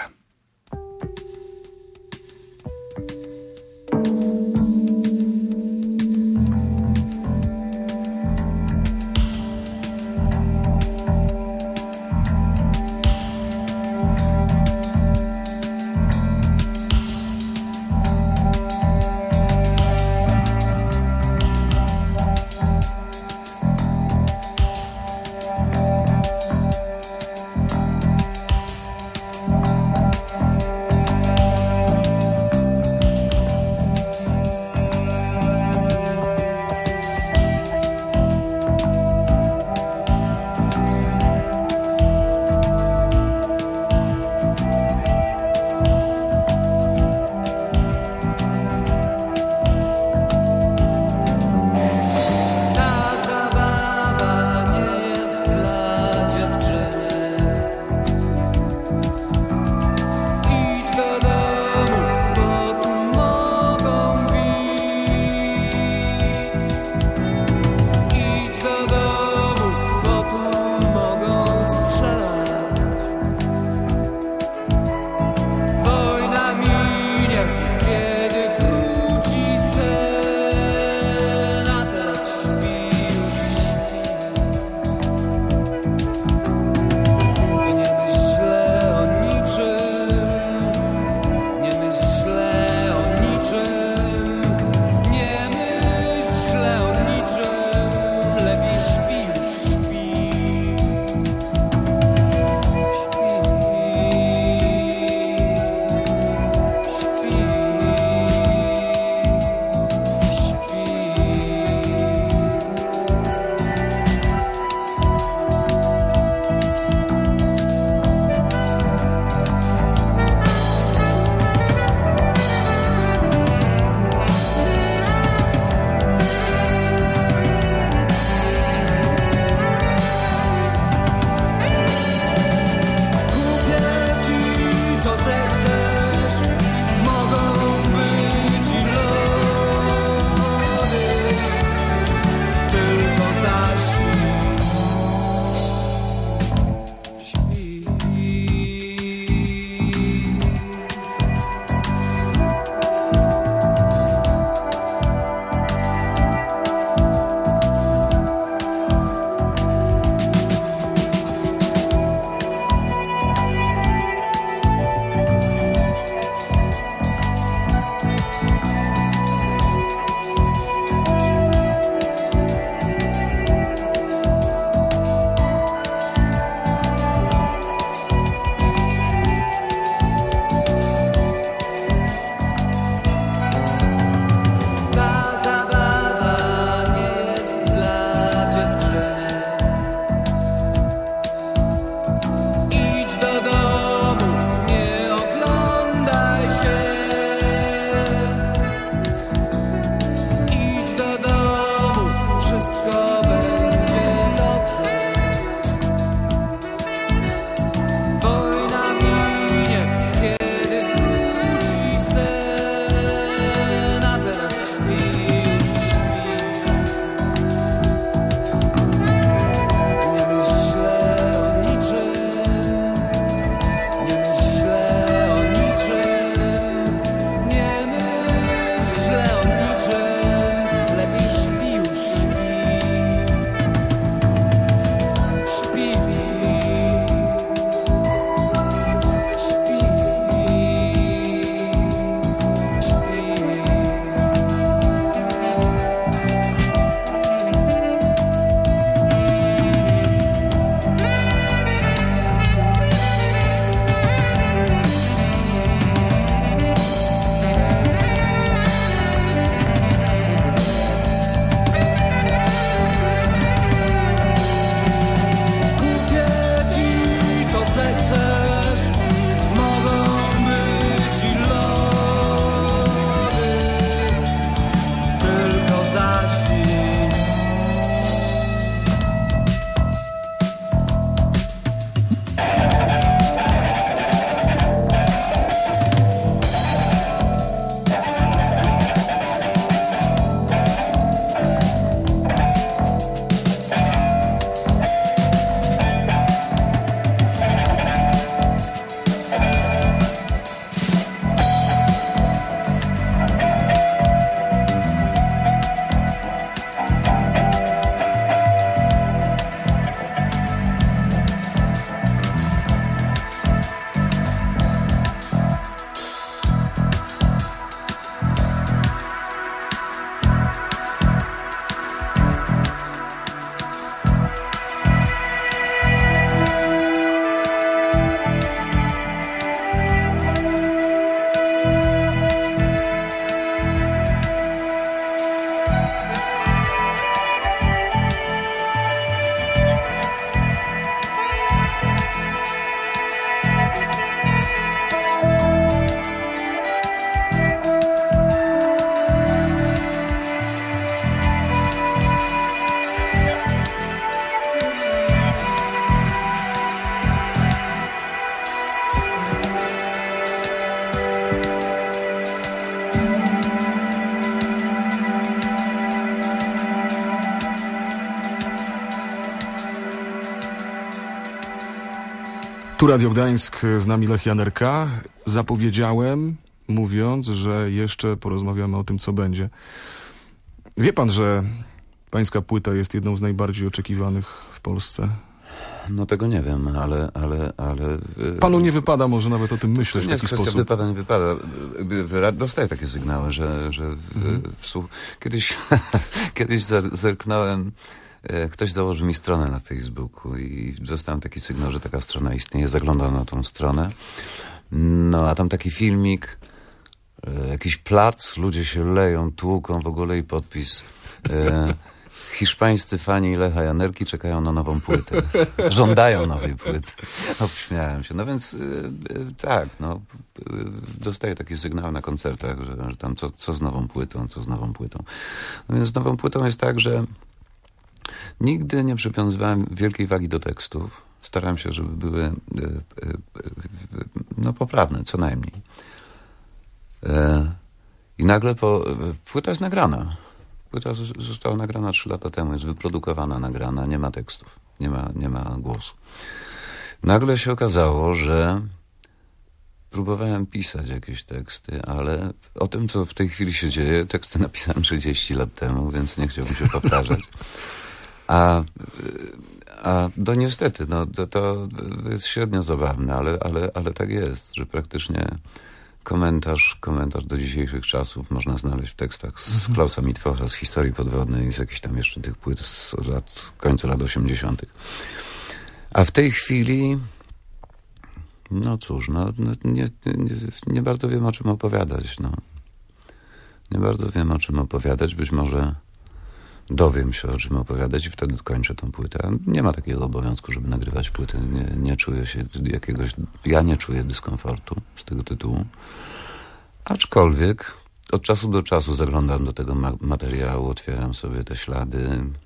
Speaker 2: Tu Radio Gdańsk, z nami Lech Janerka. Zapowiedziałem, mówiąc, że jeszcze porozmawiamy o tym, co będzie. Wie pan, że pańska płyta jest jedną z najbardziej oczekiwanych w Polsce?
Speaker 5: No tego nie wiem, ale...
Speaker 2: Panu nie wypada może nawet o tym myśleć w taki sposób?
Speaker 5: Wypada, nie wypada. Dostaję takie sygnały, że kiedyś zerknąłem, ktoś założył mi stronę na Facebooku i dostałem taki sygnał, że taka strona istnieje, zaglądam na tą stronę. No, a tam taki filmik, jakiś plac, ludzie się leją, tłuką w ogóle i podpis... Hiszpańscy fani Lecha Janerki czekają na nową płytę. Żądają nowej płyty. Obśmiałem się. No więc tak, no, dostaję takie sygnały na koncertach, że tam co z nową płytą. No więc z nową płytą jest tak, że nigdy nie przywiązywałem wielkiej wagi do tekstów. Starałem się, żeby były no poprawne, co najmniej. I nagle płyta jest nagrana. Płyta została nagrana 3 lata temu, jest wyprodukowana, nagrana, nie ma tekstów, nie ma głosu. Nagle się okazało, że próbowałem pisać jakieś teksty, ale o tym, co w tej chwili się dzieje, teksty napisałem 30 lat temu, więc nie chciałbym się powtarzać. A niestety, no, to jest średnio zabawne, ale tak jest, że praktycznie... Komentarz do dzisiejszych czasów można znaleźć w tekstach z Klausa Mitwocha, z Historii Podwodnej, z jakichś tam jeszcze tych płyt z końca lat 80. A w tej chwili, no cóż, nie bardzo wiem, o czym opowiadać. No. Nie bardzo wiem, o czym opowiadać. Być może dowiem się, o czym opowiadać i wtedy kończę tą płytę. Nie ma takiego obowiązku, żeby nagrywać płytę. Nie czuję się ja nie czuję dyskomfortu z tego tytułu. Aczkolwiek od czasu do czasu zaglądam do tego materiału, otwieram sobie te ślady.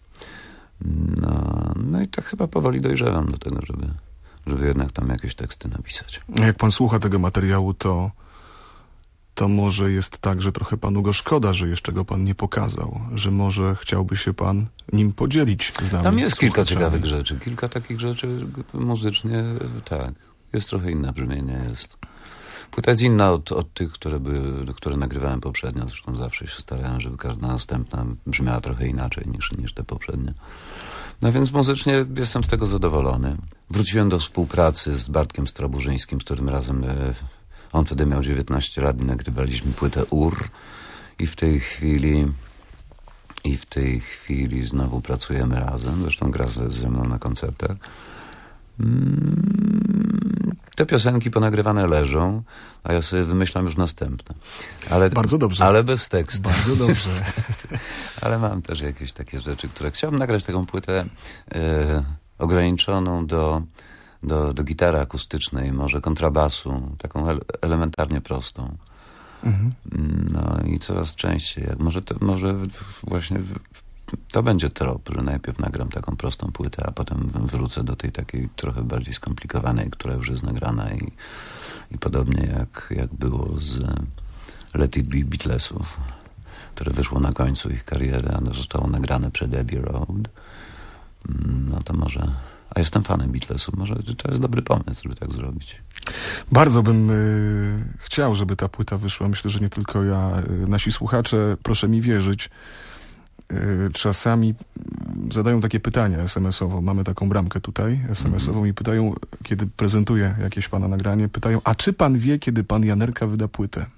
Speaker 5: No i tak chyba powoli dojrzewam do tego, żeby jednak tam jakieś teksty napisać.
Speaker 2: Jak pan słucha tego materiału, to może jest tak, że trochę panu go szkoda, że jeszcze go pan nie pokazał, że może chciałby się pan nim podzielić z nami.
Speaker 5: Tam jest kilka ciekawych rzeczy, kilka takich rzeczy muzycznie, tak. Jest trochę inne brzmienie, jest. Płyta jest inna od tych, które nagrywałem poprzednio, zresztą zawsze się starałem, żeby każda następna brzmiała trochę inaczej niż te poprzednie. No więc muzycznie jestem z tego zadowolony. Wróciłem do współpracy z Bartkiem Straburzyńskim, z którym razem... On wtedy miał 19 lat i nagrywaliśmy płytę UR i w tej chwili znowu pracujemy razem. Zresztą gra ze mną na koncertach. Te piosenki ponagrywane leżą, a ja sobie wymyślam już następne.
Speaker 2: Bardzo dobrze.
Speaker 5: Ale bez tekstu.
Speaker 2: Bardzo dobrze.
Speaker 5: Ale mam też jakieś takie rzeczy, które... Chciałbym nagrać taką płytę ograniczoną do gitary akustycznej, może kontrabasu, taką elementarnie prostą. No i coraz częściej. Może właśnie to będzie trop, że najpierw nagram taką prostą płytę, a potem wrócę do tej takiej trochę bardziej skomplikowanej, która już jest nagrana i podobnie jak było z Let It Be Beatlesów, które wyszło na końcu ich kariery, a zostało nagrane przed Abbey Road. No to może... A jestem fanem Beatlesów. Może to jest dobry pomysł, żeby tak zrobić.
Speaker 2: Bardzo bym chciał, żeby ta płyta wyszła. Myślę, że nie tylko ja. Nasi słuchacze, proszę mi wierzyć, czasami zadają takie pytania SMS-owo. Mamy taką bramkę tutaj SMS-ową i pytają, kiedy prezentuję jakieś pana nagranie, pytają, a czy pan wie, kiedy pan Janerka wyda płytę?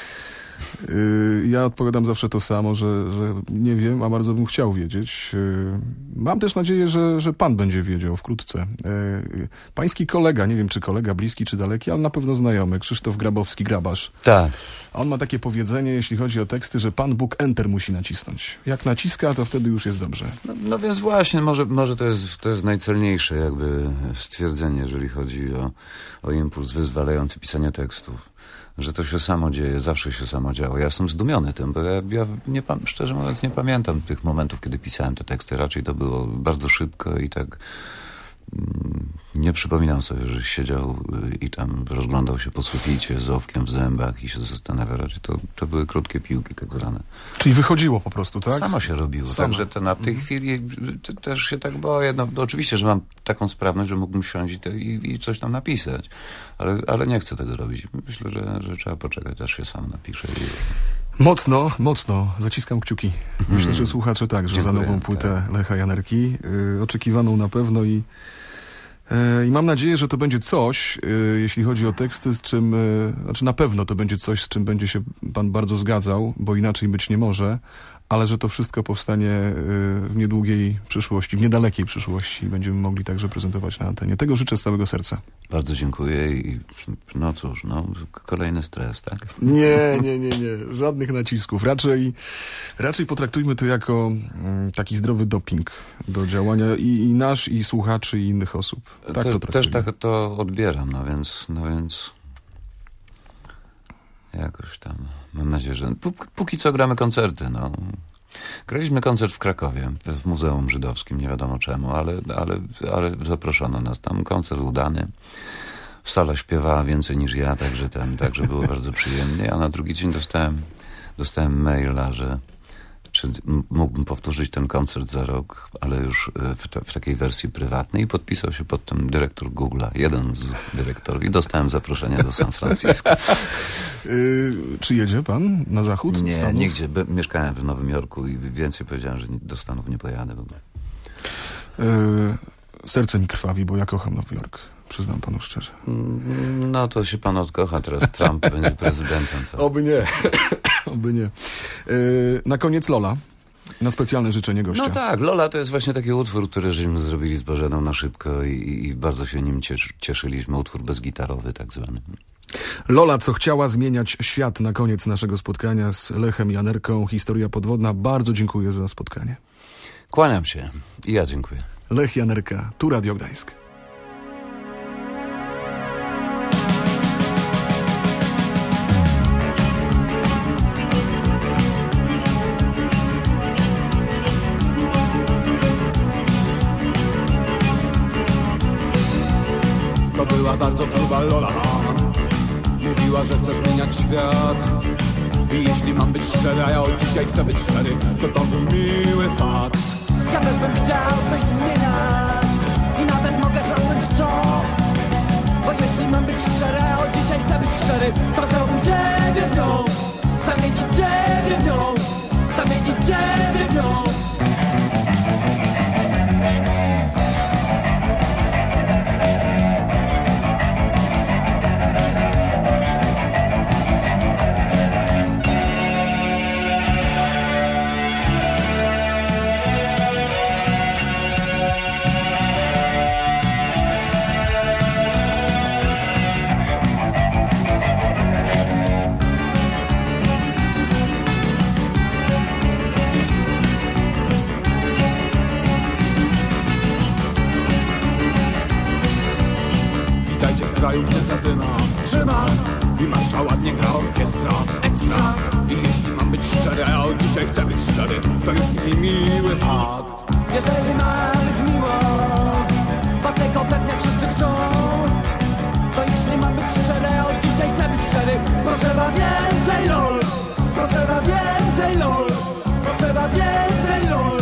Speaker 2: Ja odpowiadam zawsze to samo, że nie wiem, a bardzo bym chciał wiedzieć. Mam też nadzieję, że pan będzie wiedział wkrótce. Pański kolega, nie wiem czy kolega bliski czy daleki, ale na pewno znajomy, Krzysztof Grabowski-Grabarz.
Speaker 5: Tak.
Speaker 2: On ma takie powiedzenie, jeśli chodzi o teksty, że Pan Bóg Enter musi nacisnąć. Jak naciska, to wtedy już jest dobrze.
Speaker 5: No więc właśnie, może to jest najcelniejsze jakby stwierdzenie, jeżeli chodzi o impuls wyzwalający pisanie tekstów. Że to się samo dzieje, zawsze się samo działo. Ja jestem zdumiony tym, bo ja szczerze mówiąc nie pamiętam tych momentów, kiedy pisałem te teksty. Raczej to było bardzo szybko i tak Nie przypominam sobie, że siedział i tam rozglądał się po suficie z ołówkiem w zębach i się zastanawiał. Raczej to były krótkie piłki tak zwane.
Speaker 2: Czyli wychodziło po prostu, tak?
Speaker 5: Samo się robiło. Także to na tej chwili też się tak boję. No, oczywiście, że mam taką sprawność, że mógłbym siąść i coś tam napisać. Ale nie chcę tego robić. Myślę, że trzeba poczekać, aż się sam napiszę.
Speaker 2: Mocno zaciskam kciuki. Myślę, że słuchacze także. Dziękuję, za nową płytę Lecha Janerki. Oczekiwaną na pewno i mam nadzieję, że to będzie coś, jeśli chodzi o teksty, z czym, znaczy na pewno to będzie coś, z czym będzie się pan bardzo zgadzał, bo inaczej być nie może, ale że to wszystko powstanie w niedługiej przyszłości, w niedalekiej przyszłości. Będziemy mogli także prezentować na antenie. Tego życzę z całego serca.
Speaker 5: Bardzo dziękuję i no cóż, kolejny stres, tak?
Speaker 2: Nie. Żadnych nacisków. Raczej potraktujmy to jako taki zdrowy doping do działania i nasz, i słuchaczy, i innych osób. Tak to
Speaker 5: też tak to odbieram, no więc jakoś tam mam nadzieję, że póki co gramy koncerty, no. Graliśmy koncert w Krakowie, w Muzeum Żydowskim, nie wiadomo czemu, ale zaproszono nas tam. Koncert udany. Sala śpiewała więcej niż ja, także było bardzo przyjemnie, a na drugi dzień dostałem maila, że czy mógłbym powtórzyć ten koncert za rok, ale już w takiej wersji prywatnej, i podpisał się pod tym dyrektor Google'a, jeden z dyrektorów, i dostałem zaproszenie do San Francisco.
Speaker 2: Czy jedzie pan na zachód?
Speaker 5: Nie,
Speaker 2: Stanów?
Speaker 5: nigdzie. Mieszkałem w Nowym Jorku i więcej powiedziałem, że do Stanów nie pojadę w ogóle.
Speaker 2: Serce mi krwawi, bo ja kocham Nowy Jork. Przyznam panu szczerze.
Speaker 5: No to się pan odkocha, teraz Trump będzie prezydentem. To...
Speaker 2: Oby nie. Oby nie. Na koniec Lola. Na specjalne życzenie gościa.
Speaker 5: No tak, Lola to jest właśnie taki utwór, który żeśmy zrobili z Bożeną na szybko i bardzo się nim cieszyliśmy. Utwór bezgitarowy tak zwany.
Speaker 2: Lola, co chciała zmieniać świat, na koniec naszego spotkania z Lechem Janerką. Historia podwodna. Bardzo dziękuję za spotkanie.
Speaker 5: Kłaniam się i ja dziękuję.
Speaker 2: Lech Janerka, tu Radio Gdańsk.
Speaker 3: To była bardzo próba Lola. Mówiła, że chce zmieniać świat. I jeśli mam być szczery, a ja od dzisiaj chcę być szczery, to był miły fakt. Ja też bym chciał coś zmieniać i nawet mogę zrobić to. Bo jeśli mam być szczery, a od dzisiaj chcę być szczery, to chciałbym ciebie w nią, zamienić ciebie w nią, zamienić ciebie w nią. Kraju, gdzie zadyma trzyma i marsza ładnie gra orkiestra ekstra. I jeśli mam być szczery, a od dzisiaj chcę być szczery, to już mi miły fakt. Jeżeli ma być miło, bo tego pewnie wszyscy chcą, to jeśli mam być szczery, a od dzisiaj chcę być szczery, potrzeba więcej lol, potrzeba więcej lol, potrzeba więcej lol.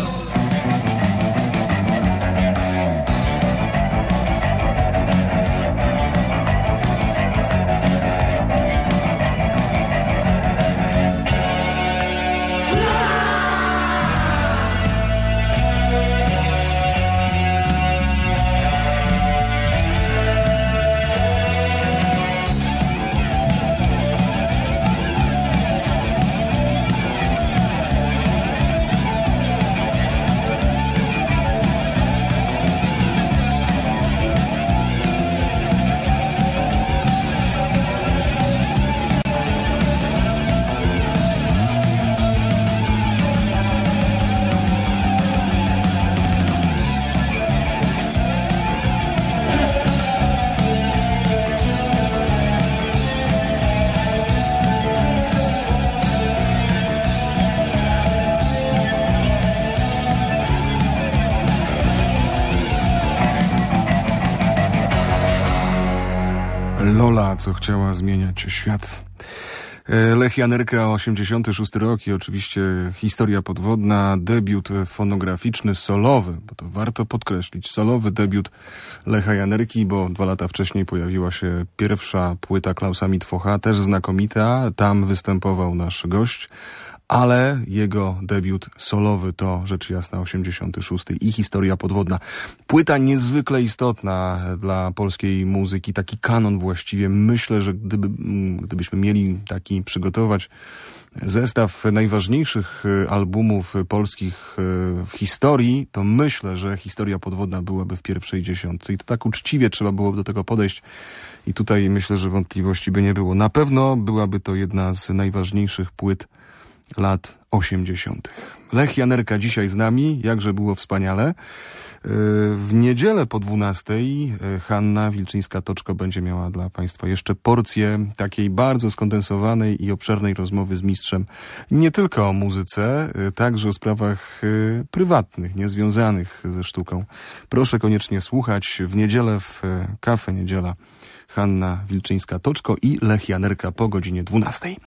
Speaker 2: Lola, co chciała zmieniać świat. Lech Janerka, 86 rok i oczywiście historia podwodna, debiut fonograficzny, solowy, bo to warto podkreślić, solowy debiut Lecha Janerki, bo 2 lata wcześniej pojawiła się pierwsza płyta Klausa Mitwocha, też znakomita, tam występował nasz gość, ale jego debiut solowy to rzecz jasna 86 i historia podwodna. Płyta niezwykle istotna dla polskiej muzyki, taki kanon właściwie. Myślę, że gdybyśmy mieli taki przygotować zestaw najważniejszych albumów polskich w historii, to myślę, że historia podwodna byłaby w pierwszej dziesiątce. I to tak uczciwie trzeba byłoby do tego podejść. I tutaj myślę, że wątpliwości by nie było. Na pewno byłaby to jedna z najważniejszych płyt lat 80. Lech Janerka dzisiaj z nami, jakże było wspaniale. W niedzielę po 12 Hanna Wilczyńska-Toczko będzie miała dla Państwa jeszcze porcję takiej bardzo skondensowanej i obszernej rozmowy z mistrzem. Nie tylko o muzyce, także o sprawach prywatnych, niezwiązanych ze sztuką. Proszę koniecznie słuchać w niedzielę w Cafe Niedziela. Hanna Wilczyńska-Toczko i Lech Janerka po godzinie 12.